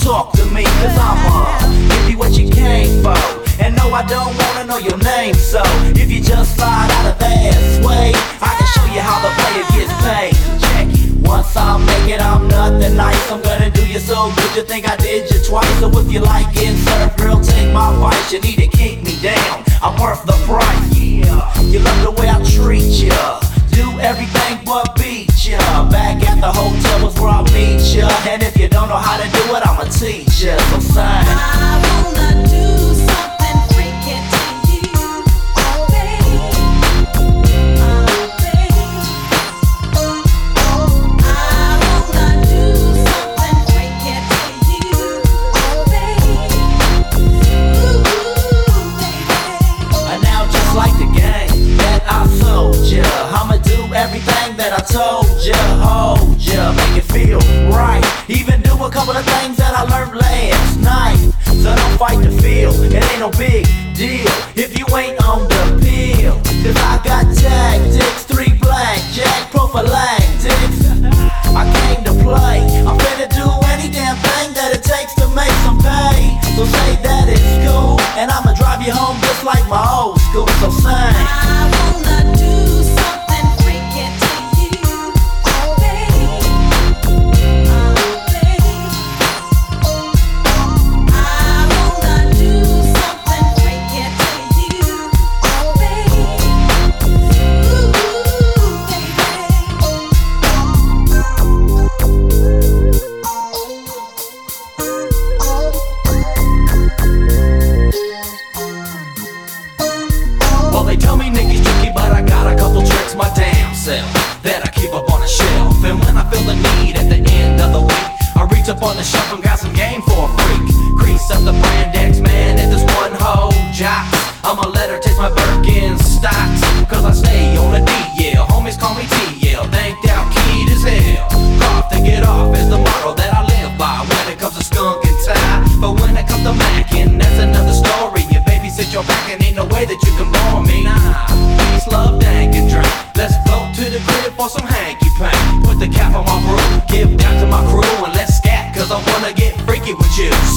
talk to me, cause I'ma give you what you came for. And no, I don't wanna know your name, so if you just slide out of this way, I can show you how the player gets paid. Check it. Once I make it, I'm nothing nice. I'm gonna do you so good, you think I did you twice. So if you like it, surf, girl, take my advice. You need to kick me down, I'm worth the price. Yeah, you love the way I treat ya, do everything but beat ya. Back at the hotel was where I meet ya, and if you don't know how to do it, I'ma teach ya. So sing. I wanna do something freaky to you, oh baby, oh baby. I wanna do something freaky to you, oh baby, ooh baby. And now just like the game that I sold ya, I'ma do everything that I told ya. Hold ya, make it feel right. Even do a couple of things that I learned last night. So don't fight the feel, it ain't no big deal if you ain't on the pill. Cause I got tactics, 3 blackjack prophylactics. I came to play, I'm finna do any damn thing that it takes to make some pay. So say that it's cool, and I'ma drive you home just like my old school. So sing. I wanna do something freaky to you, oh baby, oh baby. I wanna do something freaky to you, oh baby, ooh Well, they tell me niggas tricky, but I got a couple tricks my damn self that I keep up on a shelf. And when I feel the need at the end of the week, I reach up on the shelf and got some game for a freak. Crease up the brand X, man, at this one hoe jock. I'ma let her taste my Birkenstocks, cause I stay on a DL. Homies call me TL, thanked out keyed as hell. Off to get off is the motto that I live by when it comes to skunk and tie. But when it comes to macking, that's another story. You babysit your back and ain't no way that you can bore me. Nah, peace, love, dank and drink. Let's float to the crib for some hanky pank. Put the cap on my brew, give down to my crew and let's scat, cause I wanna get freaky with you.